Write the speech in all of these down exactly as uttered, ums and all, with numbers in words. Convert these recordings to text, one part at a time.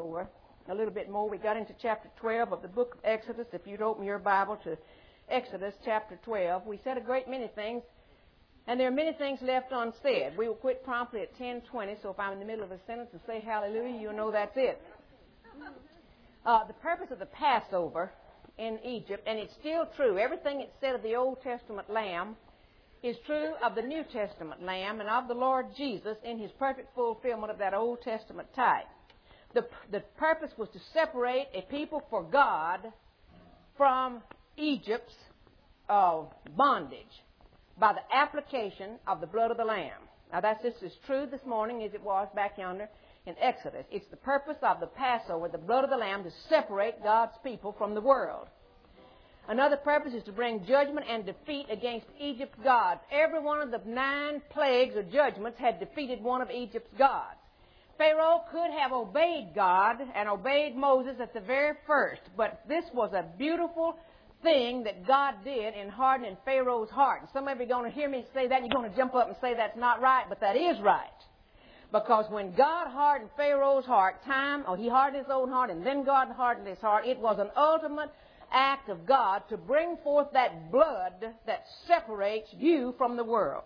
Passover a little bit more. We got into chapter twelve of the book of Exodus. If you'd open your Bible to Exodus chapter twelve, we said a great many things, and there are many things left unsaid. We will quit promptly at ten twenty, so if I'm in the middle of a sentence and say hallelujah, you'll know that's it. Uh, the purpose of the Passover in Egypt, and it's still true. Everything it said of the Old Testament lamb is true of the New Testament lamb and of the Lord Jesus in his perfect fulfillment of that Old Testament type. The, the purpose was to separate a people for God from Egypt's uh, bondage by the application of the blood of the lamb. Now that's just as true this morning as it was back yonder in Exodus. It's the purpose of the Passover, the blood of the lamb, to separate God's people from the world. Another purpose is to bring judgment and defeat against Egypt's gods. Every one of the nine plagues or judgments had defeated one of Egypt's gods. Pharaoh could have obeyed God and obeyed Moses at the very first, but this was a beautiful thing that God did in hardening Pharaoh's heart. And some of you are going to hear me say that, and you're going to jump up and say that's not right, but that is right. Because when God hardened Pharaoh's heart, time, or he hardened his own heart, and then God hardened his heart, it was an ultimate act of God to bring forth that blood that separates you from the world.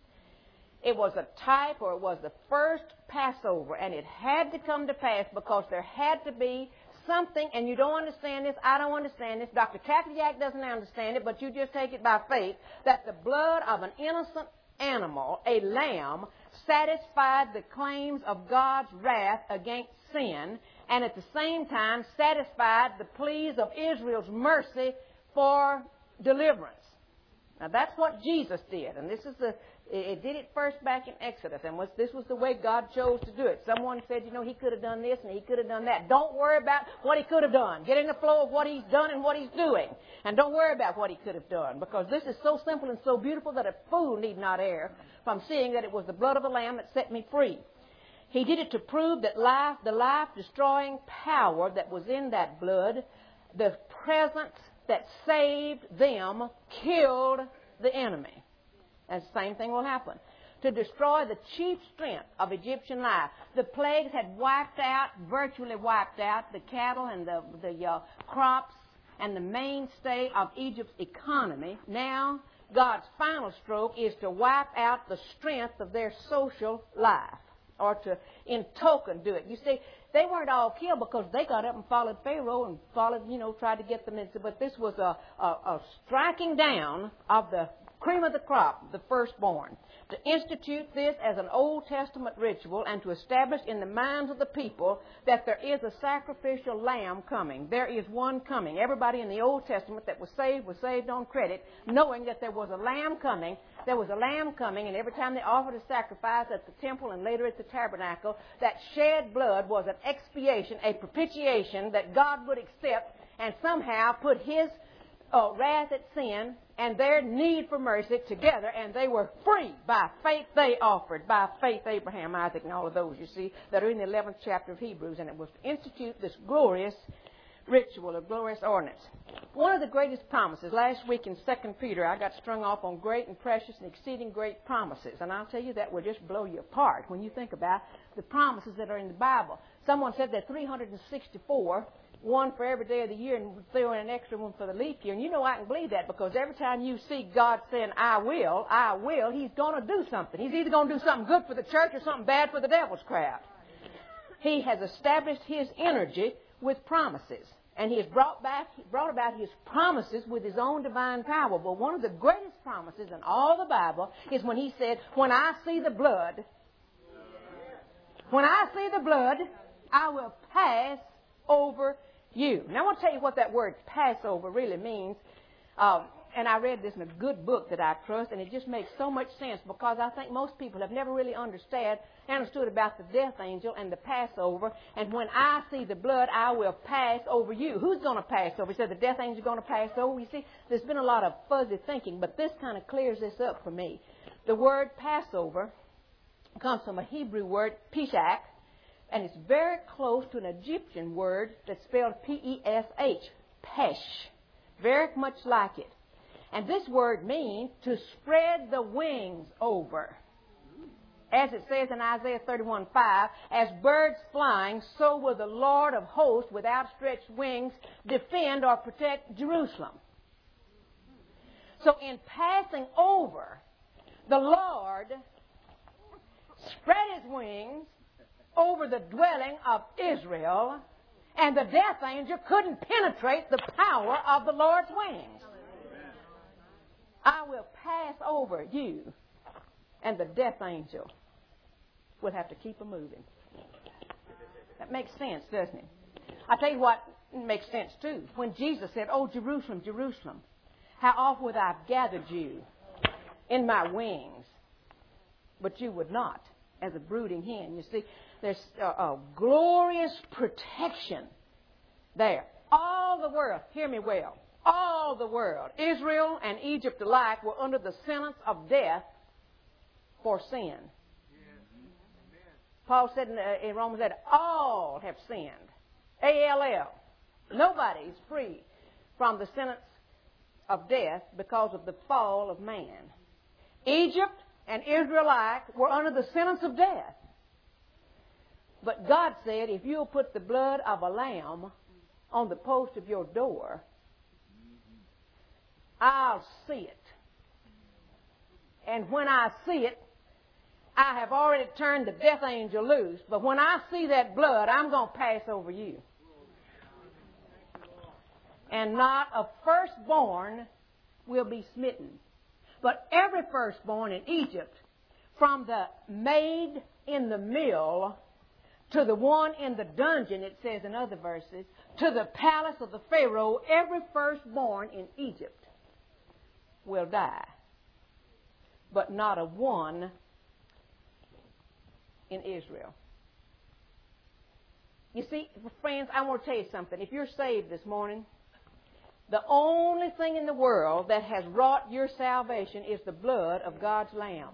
It was a type, or it was the first Passover, and it had to come to pass because there had to be something, and you don't understand this, I don't understand this, Doctor Kakiak doesn't understand it, but you just take it by faith, that the blood of an innocent animal, a lamb, satisfied the claims of God's wrath against sin, and at the same time satisfied the pleas of Israel's mercy for deliverance. Now that's what Jesus did, and this is the it did it first back in Exodus, and was, this was the way God chose to do it. Someone said, you know, he could have done this and he could have done that. Don't worry about what he could have done. Get in the flow of what he's done and what he's doing, and don't worry about what he could have done, because this is so simple and so beautiful that a fool need not err from seeing that it was the blood of the Lamb that set me free. He did it to prove that life, the life-destroying power that was in that blood, the presence that saved them, killed the enemy. And the same thing will happen. To destroy the chief strength of Egyptian life. The plagues had wiped out, virtually wiped out, the cattle and the, the uh, crops and the mainstay of Egypt's economy. Now, God's final stroke is to wipe out the strength of their social life, or to, in token, do it. You see, they weren't all killed because they got up and followed Pharaoh and followed, you know, tried to get them into, but this was a, a, a striking down of the cream of the crop, the firstborn. To institute this as an Old Testament ritual and to establish in the minds of the people that there is a sacrificial lamb coming. There is one coming. Everybody in the Old Testament that was saved was saved on credit, knowing that there was a lamb coming. There was a lamb coming, and every time they offered a sacrifice at the temple and later at the tabernacle, that shed blood was an expiation, a propitiation that God would accept and somehow put his uh, wrath at sin and their need for mercy together, and they were free. By faith they offered. By faith Abraham, Isaac, and all of those, you see, that are in the eleventh chapter of Hebrews, and it was to institute this glorious ritual, a glorious ordinance. One of the greatest promises, last week in Second Peter, I got strung off on great and precious and exceeding great promises, and I'll tell you that will just blow you apart when you think about the promises that are in the Bible. Someone said there are three hundred sixty-four, one for every day of the year, and throw in an extra one for the leap year. And you know I can believe that, because every time you see God saying, I will, I will, he's going to do something. He's either going to do something good for the church or something bad for the devil's crowd. He has established his energy with promises, and he has brought back, brought about his promises with his own divine power. But one of the greatest promises in all the Bible is when he said, when I see the blood, when I see the blood, I will pass over you. Now I want to tell you what that word Passover really means. Um, and I read this in a good book that I trust, and it just makes so much sense, because I think most people have never really understood, understood about the death angel and the Passover. And when I see the blood, I will pass over you. Who's going to pass over? He said the death angel is going to pass over. You see, there's been a lot of fuzzy thinking, but this kind of clears this up for me. The word Passover comes from a Hebrew word, pishak, and it's very close to an Egyptian word that's spelled P E S H, pesh, very much like it. And this word means to spread the wings over. As it says in Isaiah thirty-one five, as birds flying, so will the Lord of hosts with outstretched wings defend or protect Jerusalem. So in passing over, the Lord spread his wings over the dwelling of Israel, and the death angel couldn't penetrate the power of the Lord's wings. I will pass over you, and the death angel will have to keep them moving. That makes sense, doesn't it? I tell you what makes sense too. When Jesus said, "Oh, Jerusalem, Jerusalem, how oft would I have gathered you in my wings, but you would not, as a brooding hen." You see, there's a, a glorious protection there. All the world, hear me well, all the world, Israel and Egypt alike, were under the sentence of death for sin. Paul said in, uh, in Romans that all have sinned. A L L. Nobody is free from the sentence of death because of the fall of man. Egypt and Israel alike were under the sentence of death. But God said, if you'll put the blood of a lamb on the post of your door, I'll see it. And when I see it, I have already turned the death angel loose, but when I see that blood, I'm going to pass over you. And not a firstborn will be smitten, but every firstborn in Egypt, from the maid in the mill to the one in the dungeon, it says in other verses, to the palace of the Pharaoh, every firstborn in Egypt will die, but not a one in Israel. You see, friends, I want to tell you something. If you're saved this morning, the only thing in the world that has wrought your salvation is the blood of God's Lamb.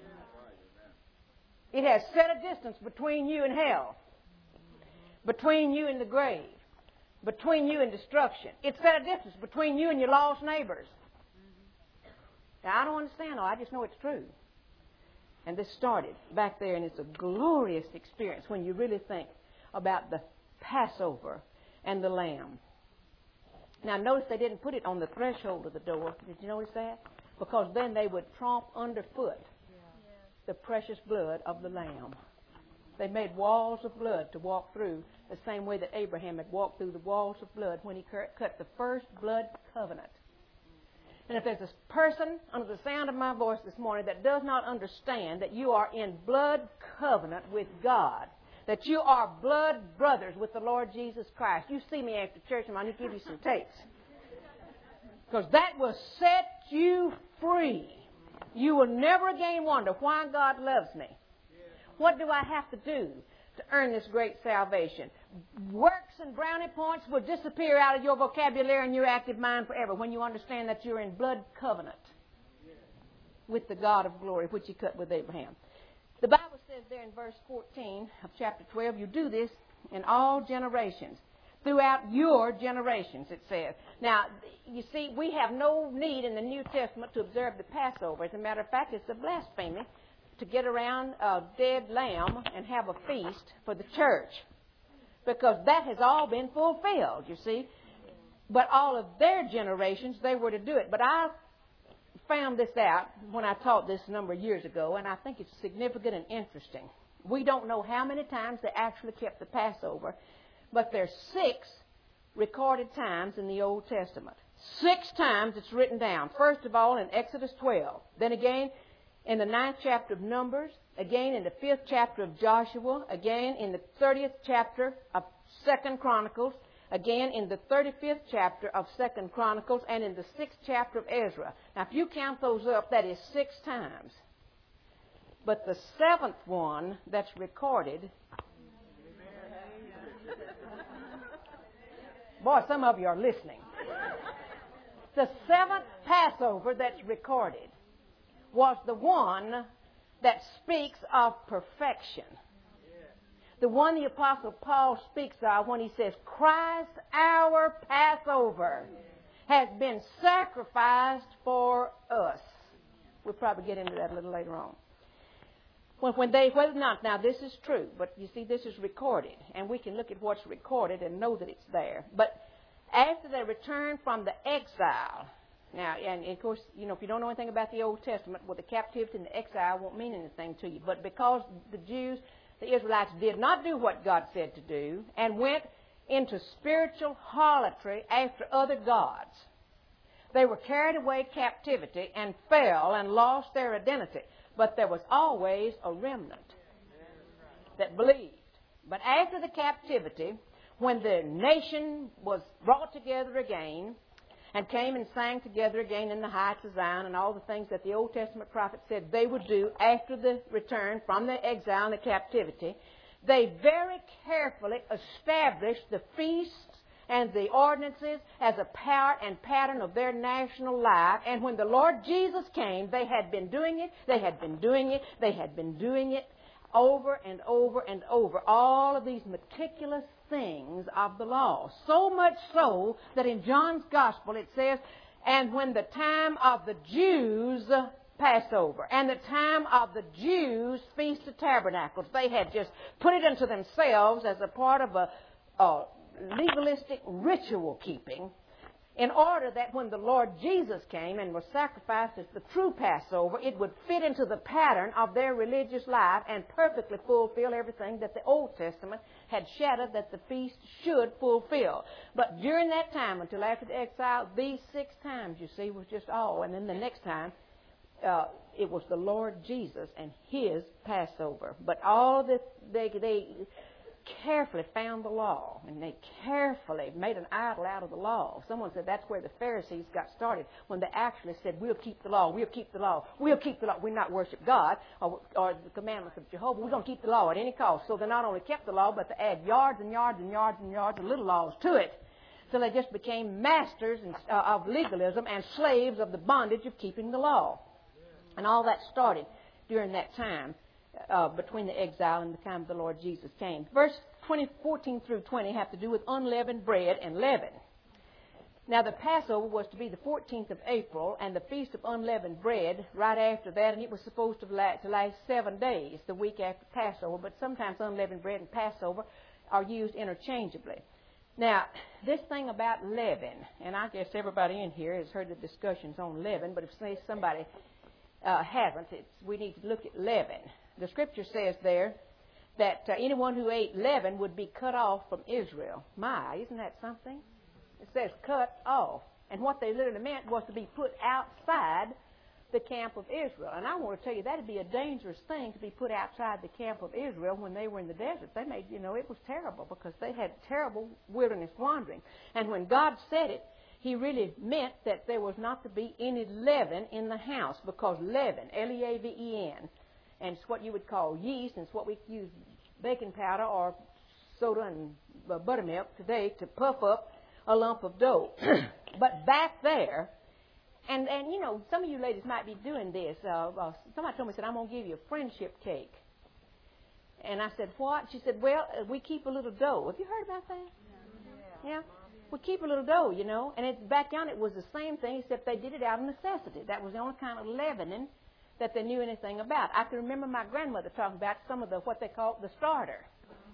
It has set a distance between you and hell, between you and the grave, between you and destruction. It set a distance between you and your lost neighbors. Now, I don't understand all. I just know it's true. And this started back there, and it's a glorious experience when you really think about the Passover and the Lamb. Now, notice they didn't put it on the threshold of the door. Did you notice that? Because then they would tromp underfoot the precious blood of the Lamb. They made walls of blood to walk through, the same way that Abraham had walked through the walls of blood when he cut the first blood covenant. And if there's a person under the sound of my voice this morning that does not understand that you are in blood covenant with God, that you are blood brothers with the Lord Jesus Christ, you see me after church and I need to give you some tapes. Because that will set you free. You will never again wonder why God loves me. What do I have to do to earn this great salvation? Works and brownie points will disappear out of your vocabulary and your active mind forever when you understand that you're in blood covenant with the God of glory, which he cut with Abraham. The Bible says there in verse fourteen of chapter twelve, you do this in all generations. Throughout your generations, it says. Now, you see, we have no need in the New Testament to observe the Passover. As a matter of fact, it's a blasphemy to get around a dead lamb and have a feast for the church, because that has all been fulfilled, you see. But all of their generations, they were to do it. But I found this out when I taught this a number of years ago, and I think it's significant and interesting. We don't know how many times they actually kept the Passover, but there's six recorded times in the Old Testament. Six times it's written down. First of all, in Exodus twelve. Then again, in the ninth chapter of Numbers. Again, in the fifth chapter of Joshua. Again, in the thirtieth chapter of Second Chronicles. Again, in the thirty-fifth chapter of Second Chronicles. And in the sixth chapter of Ezra. Now, if you count those up, that is six times. But the seventh one that's recorded... Boy, some of you are listening. The seventh Passover that's recorded was the one that speaks of perfection. The one the Apostle Paul speaks of when he says, Christ our Passover has been sacrificed for us. We'll probably get into that a little later on. When, when they, whether or not, now this is true, but you see, this is recorded, and we can look at what's recorded and know that it's there. But after they returned from the exile, now, and of course, you know, if you don't know anything about the Old Testament, well, the captivity and the exile won't mean anything to you. But because the Jews, the Israelites, did not do what God said to do and went into spiritual harlotry after other gods, they were carried away captivity and fell and lost their identity. But there was always a remnant that believed. But after the captivity, when the nation was brought together again and came and sang together again in the heights of Zion and all the things that the Old Testament prophet said they would do after the return from the exile and the captivity, they very carefully established the feasts and the ordinances as a part and pattern of their national life. And when the Lord Jesus came, they had been doing it, they had been doing it, they had been doing it over and over and over. All of these meticulous things of the law. So much so that in John's Gospel it says, and when the time of the Jews Passover and the time of the Jews Feast of Tabernacles, they had just put it into themselves as a part of a, a legalistic ritual keeping, in order that when the Lord Jesus came and was sacrificed as the true Passover, it would fit into the pattern of their religious life and perfectly fulfill everything that the Old Testament had shadowed that the feast should fulfill. But during that time, until after the exile, these six times, you see, was just all. And then the next time, uh, it was the Lord Jesus and His Passover. But all this, they, they carefully found the law, and they carefully made an idol out of the law. Someone said that's where the Pharisees got started, when they actually said, we'll keep the law, we'll keep the law, we'll keep the law. We'll not worship God or, or the commandments of Jehovah. We're going to keep the law at any cost. So they not only kept the law, but they add yards and yards and yards and yards of little laws to it. So they just became masters uh, of legalism and slaves of the bondage of keeping the law. And all that started during that time. Uh, between the exile and the time the Lord Jesus came. Verse twenty, fourteen through twenty have to do with unleavened bread and leaven. Now the Passover was to be the fourteenth of April, and the Feast of Unleavened Bread right after that, and it was supposed to last, to last seven days, the week after Passover, but sometimes unleavened bread and Passover are used interchangeably. Now, this thing about leaven, and I guess everybody in here has heard the discussions on leaven, but if say somebody uh, hasn't, it's, we need to look at leaven. The Scripture says there that uh, anyone who ate leaven would be cut off from Israel. My, isn't that something? It says cut off. And what they literally meant was to be put outside the camp of Israel. And I want to tell you, that would be a dangerous thing to be put outside the camp of Israel when they were in the desert. They made, you know, it was terrible because they had terrible wilderness wandering. And when God said it, He really meant that there was not to be any leaven in the house, because leaven, L E A V E N, and it's what you would call yeast, and it's what we use baking powder or soda and uh, buttermilk today to puff up a lump of dough. But back there, and, and you know, some of you ladies might be doing this. Uh, uh, somebody told me, said, I'm going to give you a friendship cake. And I said, what? She said, well, uh, we keep a little dough. Have you heard about that? Yeah. yeah. We keep a little dough, you know. And it, back down, it was the same thing, except they did it out of necessity. That was the only kind of leavening that they knew anything about. I can remember my grandmother talking about some of the what they called the starter.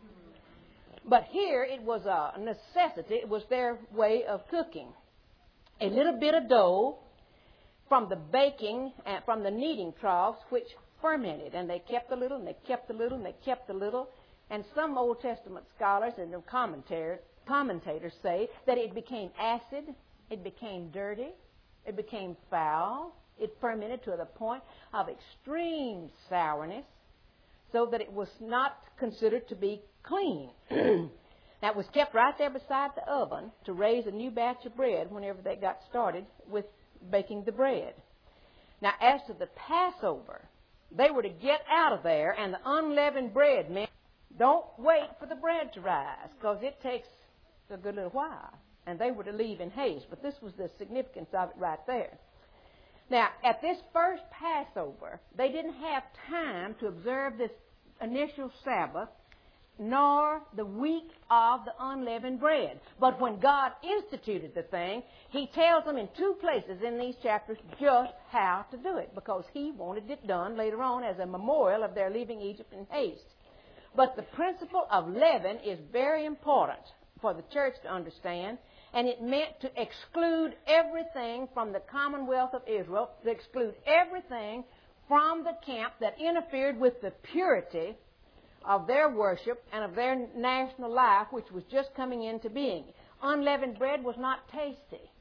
But here it was a necessity. It was their way of cooking. A little bit of dough from the baking, uh, from the kneading troughs, which fermented. And they kept a little, and they kept a little, and they kept a little. And some Old Testament scholars and their commentators, commentators say that it became acid, it became dirty, it became foul. It fermented to the point of extreme sourness, so that it was not considered to be clean. That was kept right there beside the oven to raise a new batch of bread whenever they got started with baking the bread. Now, as to the Passover, they were to get out of there, and the unleavened bread meant don't wait for the bread to rise, because it takes a good little while. And they were to leave in haste. But this was the significance of it right there. Now, at this first Passover, they didn't have time to observe this initial Sabbath nor the week of the unleavened bread. But when God instituted the thing, He tells them in two places in these chapters just how to do it, because He wanted it done later on as a memorial of their leaving Egypt in haste. But the principle of leaven is very important for the church to understand, and it meant to exclude everything from the commonwealth of Israel, to exclude everything from the camp that interfered with the purity of their worship and of their national life, which was just coming into being. Unleavened bread was not tasty.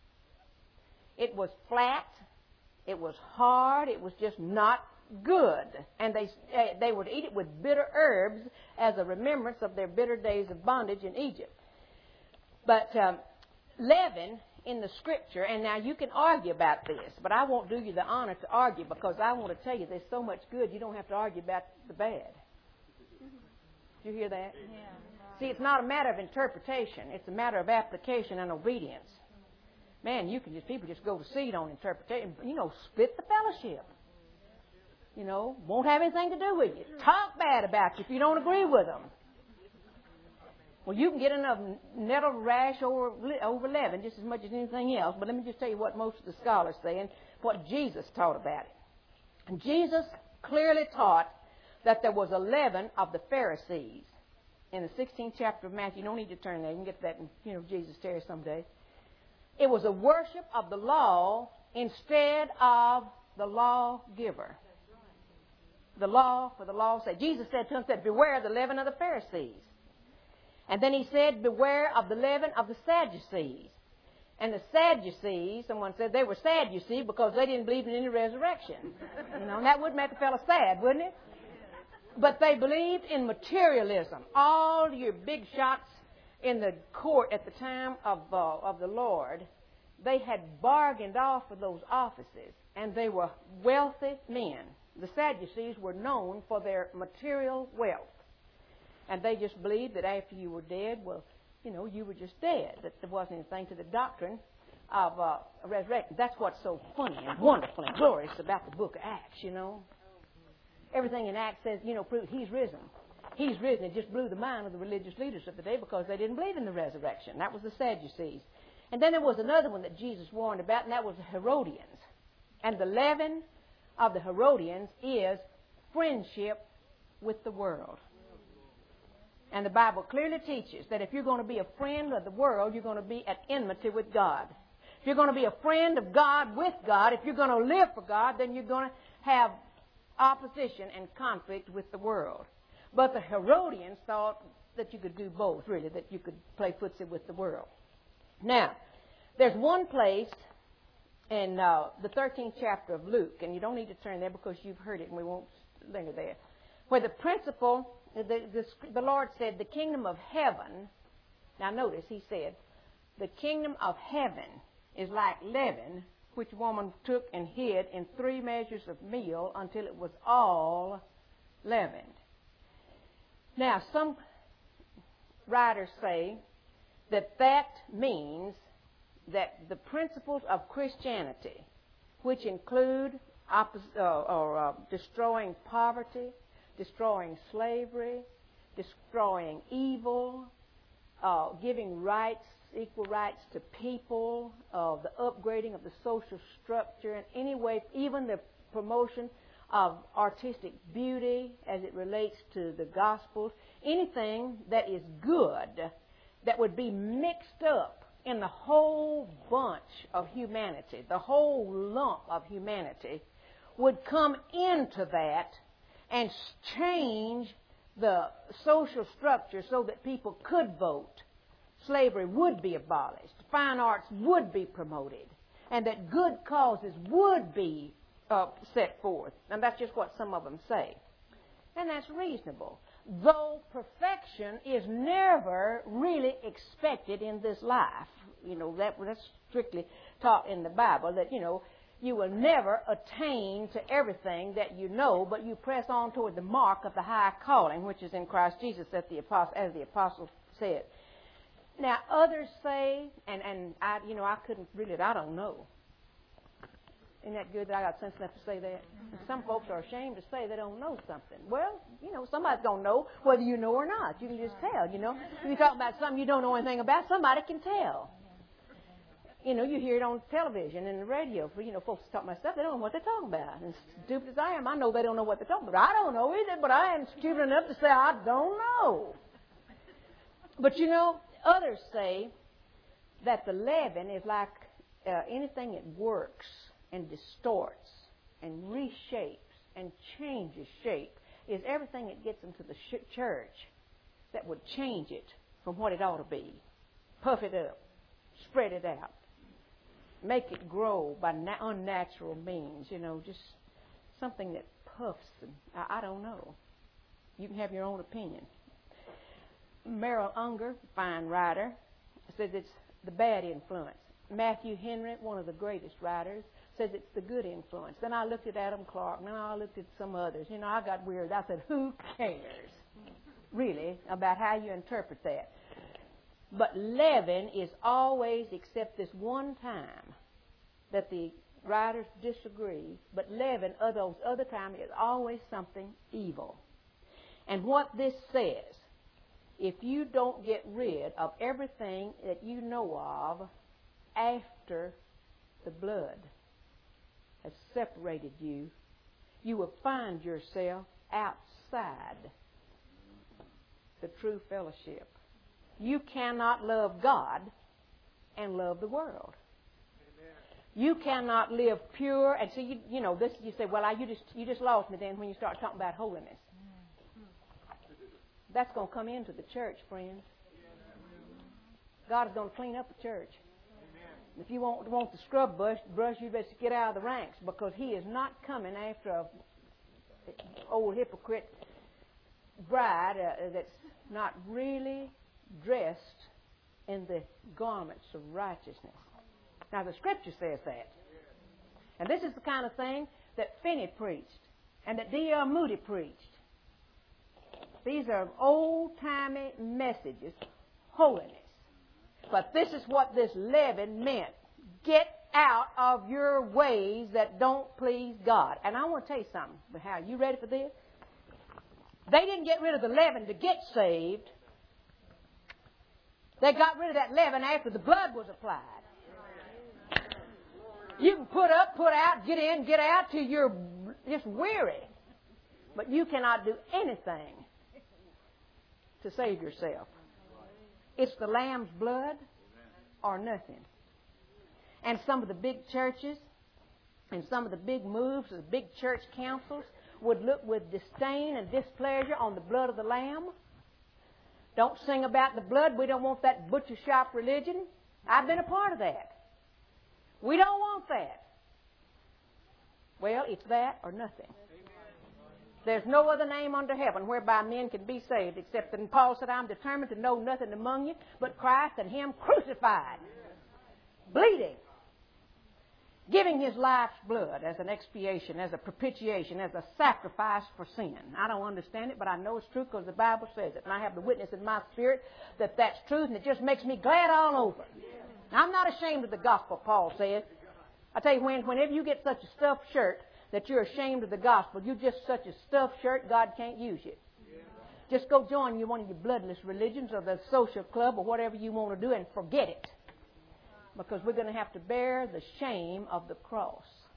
It was flat. It was hard. It was just not good. And they they would eat it with bitter herbs as a remembrance of their bitter days of bondage in Egypt. But um, leaven in the Scripture, and now you can argue about this, but I won't do you the honor to argue, because I want to tell you there's so much good you don't have to argue about the bad. Did you hear that? Yeah. See, it's not a matter of interpretation. It's a matter of application and obedience. Man, you can just, people just go to seed on interpretation. You know, split the fellowship. You know, won't have anything to do with you. Talk bad about you if you don't agree with them. Well, you can get enough nettle rash over, over leaven just as much as anything else. But let me just tell you what most of the scholars say and what Jesus taught about it. And Jesus clearly taught that there was a leaven of the Pharisees. In the sixteenth chapter of Matthew, you don't need to turn there. You can get that in, you know, Jesus Terry someday. It was a worship of the law instead of the lawgiver. The law for the law's sake. Jesus said to him, said, beware of the leaven of the Pharisees. And then he said, beware of the leaven of the Sadducees. And the Sadducees, someone said they were sad, you see, because they didn't believe in any resurrection. You know, and that would make a fellow sad, wouldn't it? But they believed in materialism. All your big shots in the court at the time of uh, of the Lord, they had bargained off for those offices, and they were wealthy men. The Sadducees were known for their material wealth. And they just believed that after you were dead, well, you know, you were just dead, that there wasn't anything to the doctrine of uh, resurrection. That's what's so funny and wonderful and glorious about the book of Acts, you know. Everything in Acts says, you know, He's risen. He's risen. It just blew the mind of the religious leaders of the day because they didn't believe in the resurrection. That was the Sadducees. And then there was another one that Jesus warned about, and that was the Herodians. And the leaven of the Herodians is friendship with the world. And the Bible clearly teaches that if you're going to be a friend of the world, you're going to be at enmity with God. If you're going to be a friend of God with God, if you're going to live for God, then you're going to have opposition and conflict with the world. But the Herodians thought that you could do both, really, that you could play footsie with the world. Now, there's one place in uh, the thirteenth chapter of Luke, and you don't need to turn there because you've heard it and we won't linger there, where the principle, the, the, the Lord said, the kingdom of heaven, now notice, He said, the kingdom of heaven is like leaven, which woman took and hid in three measures of meal until it was all leavened. Now, some writers say that that means that the principles of Christianity, which include oppos- uh, or uh, destroying poverty, destroying slavery, destroying evil, uh, giving rights, equal rights to people, uh, the upgrading of the social structure, and anyway, even the promotion of artistic beauty as it relates to the Gospels, anything that is good that would be mixed up in the whole bunch of humanity, the whole lump of humanity, would come into that and change the social structure so that people could vote. Slavery would be abolished. Fine arts would be promoted. And that good causes would be uh, set forth. And that's just what some of them say. And that's reasonable. Though perfection is never really expected in this life. You know, that, that's strictly taught in the Bible, that, you know, you will never attain to everything that you know, but you press on toward the mark of the high calling, which is in Christ Jesus, as the apostle, as the apostle said. Now, others say, and, and I, you know, I couldn't really, I don't know. Isn't that good that I got sense enough to say that? And some folks are ashamed to say they don't know something. Well, you know, somebody's going to know whether you know or not. You can just tell, you know. If you talk about something you don't know anything about, somebody can tell. You know, you hear it on television and the radio. For, you know, folks talk about stuff, they don't know what they're talking about. And stupid as I am, I know they don't know what they're talking about. I don't know either, but I am stupid enough to say I don't know. But, you know, others say that the leaven is like uh, anything that works and distorts and reshapes and changes shape is everything that gets into the sh- church that would change it from what it ought to be. Puff it up. Spread it out. Make it grow by na- unnatural means, you know, just something that puffs. And I, I don't know. You can have your own opinion. Merrill Unger, fine writer, says it's the bad influence. Matthew Henry, one of the greatest writers, says it's the good influence. Then I looked at Adam Clark, and then I looked at some others. You know, I got weird. I said, who cares, really, about how you interpret that? But leaven is always, except this one time that the writers disagree, but leaven, of those other times, is always something evil. And what this says, if you don't get rid of everything that you know of after the blood has separated you, you will find yourself outside the true fellowship. You cannot love God and love the world. Amen. You cannot live pure and see. You, you know this. You say, "Well, I, you just you just lost me." Then when you start talking about holiness, that's going to come into the church, friends. God is going to clean up the church. If you want, want the scrub brush, brush, you best get out of the ranks, because He is not coming after a old hypocrite bride uh, that's not really dressed in the garments of righteousness. Now, the Scripture says that. And this is the kind of thing that Finney preached and that D L Moody preached. These are old-timey messages, holiness. But this is what this leaven meant. Get out of your ways that don't please God. And I want to tell you something. How, you ready for this? They didn't get rid of the leaven to get saved. They got rid of that leaven after the blood was applied. You can put up, put out, get in, get out till you're just weary. But you cannot do anything to save yourself. It's the Lamb's blood or nothing. And some of the big churches and some of the big moves of the big church councils would look with disdain and displeasure on the blood of the Lamb. Don't sing about the blood. We don't want that butcher shop religion. I've been a part of that. We don't want that. Well, it's that or nothing. There's no other name under heaven whereby men can be saved except that, and Paul said, I'm determined to know nothing among you but Christ and Him crucified, bleeding, giving His life's blood as an expiation, as a propitiation, as a sacrifice for sin. I don't understand it, but I know it's true because the Bible says it. And I have the witness in my spirit that that's truth, and it just makes me glad all over. Now, I'm not ashamed of the gospel, Paul said. I tell you, when, whenever you get such a stuffed shirt that you're ashamed of the gospel, you're just such a stuffed shirt, God can't use you. Just go join you one of your bloodless religions or the social club or whatever you want to do and forget it. Because we're going to have to bear the shame of the cross.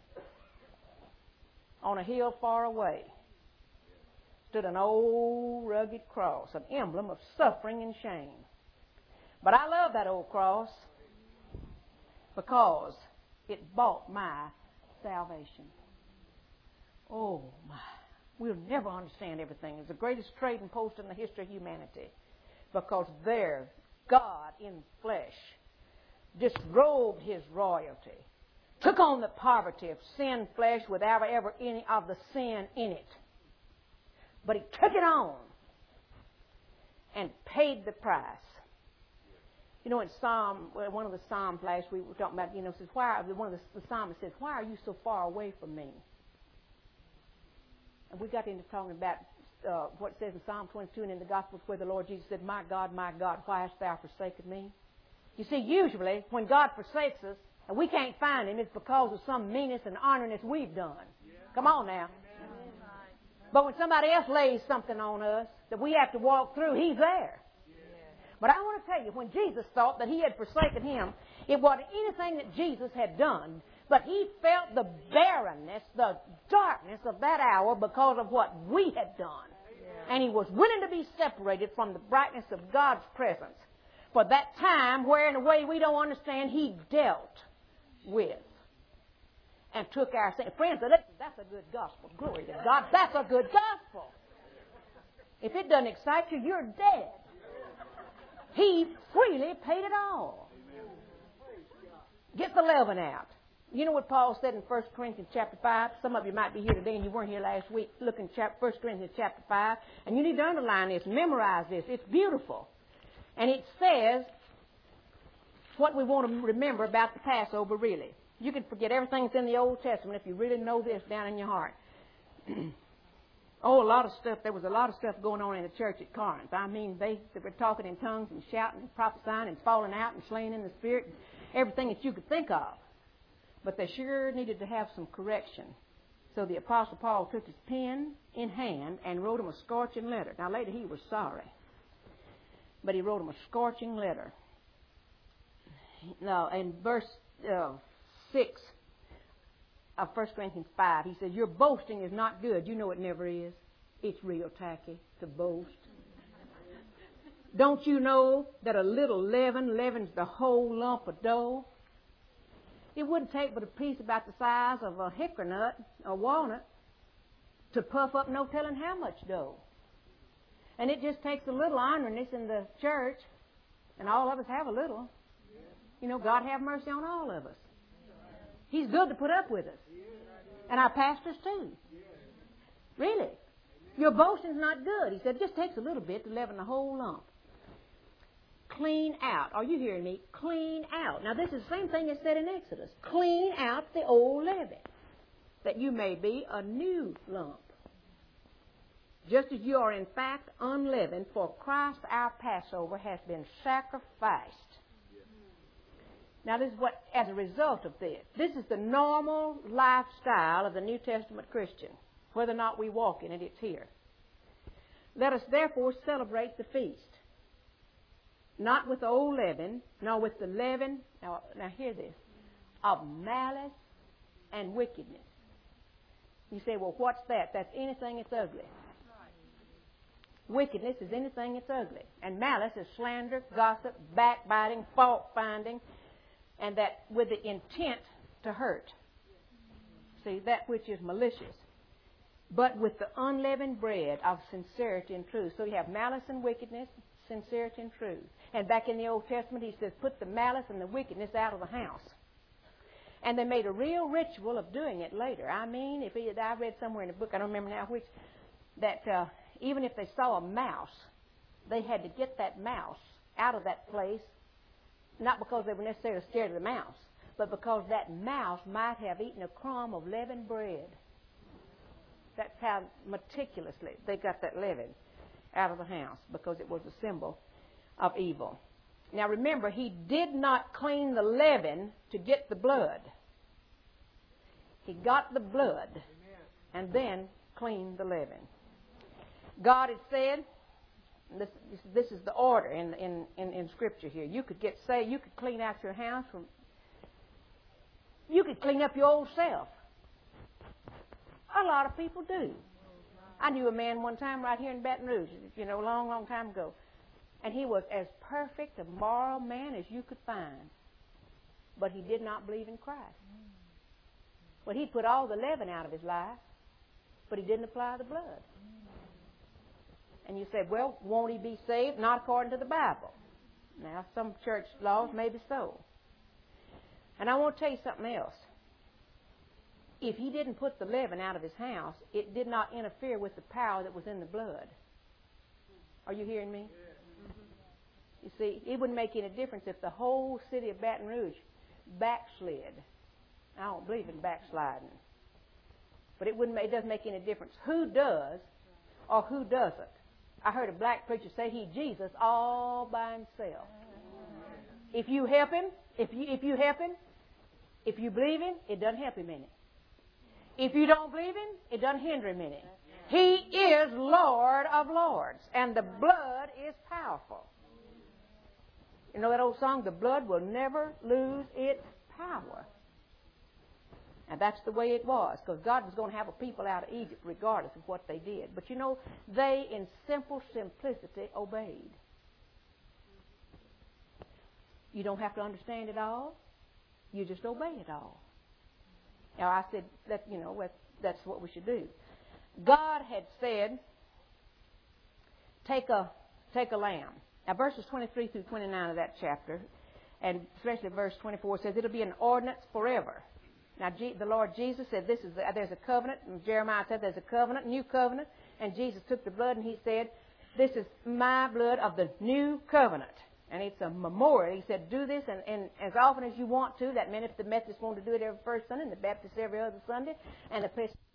On a hill far away stood an old rugged cross, an emblem of suffering and shame. But I love that old cross because it bought my salvation. Oh, my. We'll never understand everything. It's the greatest trading post in the history of humanity. Because there, God in flesh disrobed His royalty, took on the poverty of sin flesh without ever any of the sin in it. But He took it on and paid the price. You know, in Psalm, one of the Psalms last week we were talking about, you know, says, why, one of the, the psalmist says, why are you so far away from me? And we got into talking about uh, what it says in Psalm twenty-two and in the Gospels where the Lord Jesus said, my God, my God, why hast thou forsaken me? You see, usually when God forsakes us, and we can't find him, it's because of some meanness and honoriness we've done. Come on now. But when somebody else lays something on us that we have to walk through, he's there. But I want to tell you, when Jesus thought that he had forsaken him, it wasn't anything that Jesus had done, but he felt the barrenness, the darkness of that hour because of what we had done. And he was willing to be separated from the brightness of God's presence for that time where, in a way we don't understand, he dealt with and took our sin. Friends, that's a good gospel. Glory to God. That's a good gospel. If it doesn't excite you, you're dead. He freely paid it all. Get the leaven out. You know what Paul said in First Corinthians chapter five? Some of you might be here today and you weren't here last week. Look in First Corinthians chapter five. And you need to underline this, memorize this. It's beautiful. And it says what we want to remember about the Passover, really. You can forget everything that's in the Old Testament if you really know this down in your heart. Oh, a lot of stuff. There was a lot of stuff going on in the church at Corinth. I mean, they, they were talking in tongues and shouting and prophesying and falling out and slain in the Spirit. Everything that you could think of. But they sure needed to have some correction. So the Apostle Paul took his pen in hand and wrote them a scorching letter. Now, later he was sorry. But he wrote them a scorching letter. Now, in verse uh, six of First Corinthians five, he says, your boasting is not good. You know it never is. It's real tacky to boast. Don't you know that a little leaven leavens the whole lump of dough? It wouldn't take but a piece about the size of a hickory nut or walnut to puff up no telling how much dough. And it just takes a little honoriness in the church, and all of us have a little. You know, God have mercy on all of us. He's good to put up with us. And our pastors too. Really. Your boasting's not good. He said, it just takes a little bit to leaven the whole lump. Clean out. Are you hearing me? Clean out. Now, this is the same thing that's said in Exodus. Clean out the old leaven, that you may be a new lump. Just as you are in fact unleavened, for Christ our Passover has been sacrificed. Now, this is what, as a result of this, this is the normal lifestyle of the New Testament Christian. Whether or not we walk in it, it's here. Let us therefore celebrate the feast. Not with the old leaven, nor with the leaven, now, now hear this, of malice and wickedness. You say, well, what's that? That's anything that's ugly. Wickedness is anything that's ugly. And malice is slander, gossip, backbiting, fault-finding, and that with the intent to hurt. See, that which is malicious. But with the unleavened bread of sincerity and truth. So you have malice and wickedness, sincerity and truth. And back in the Old Testament, he says, put the malice and the wickedness out of the house. And they made a real ritual of doing it later. I mean, if he, I read somewhere in the book, I don't remember now which, that uh, even if they saw a mouse, they had to get that mouse out of that place, not because they were necessarily scared of the mouse, but because that mouse might have eaten a crumb of leavened bread. That's how meticulously they got that leaven out of the house, because it was a symbol of evil. Now remember, he did not clean the leaven to get the blood. He got the blood and then cleaned the leaven. God had said, this, this is the order in, in, in, in Scripture here. You could get saved, you could clean out your house from, you could clean up your old self. A lot of people do. I knew a man one time right here in Baton Rouge, you know, a long, long time ago. And he was as perfect a moral man as you could find. But he did not believe in Christ. Well, he put all the leaven out of his life, but he didn't apply the blood. And you said, well, won't he be saved? Not according to the Bible. Now, some church laws maybe so. And I want to tell you something else. If he didn't put the leaven out of his house, it did not interfere with the power that was in the blood. Are you hearing me? You see, it wouldn't make any difference if the whole city of Baton Rouge backslid. I don't believe in backsliding. But it wouldn't. It doesn't make any difference who does or who doesn't. I heard a black preacher say he Jesus all by himself. If you help him, if you if you help him, If you believe Him, it doesn't help Him any. If you don't believe Him, it doesn't hinder Him any. He is Lord of Lords, and the blood is powerful. You know that old song, the blood will never lose its power. And that's the way it was, because God was going to have a people out of Egypt regardless of what they did. But you know, they in simple simplicity obeyed. You don't have to understand it all. You just obey it all. Now I said that, you know, that's what we should do. God had said, take a take a lamb. Now verses twenty-three through twenty-nine of that chapter, and especially verse twenty-four, says it'll be an ordinance forever. Now, the Lord Jesus said this is the, there's a covenant, and Jeremiah said there's a covenant, new covenant, and Jesus took the blood and He said, this is my blood of the new covenant. And it's a memorial. He said, do this and, and as often as you want to. That meant if the Methodists wanted to do it every first Sunday, and the Baptists every other Sunday, and the Presbyterians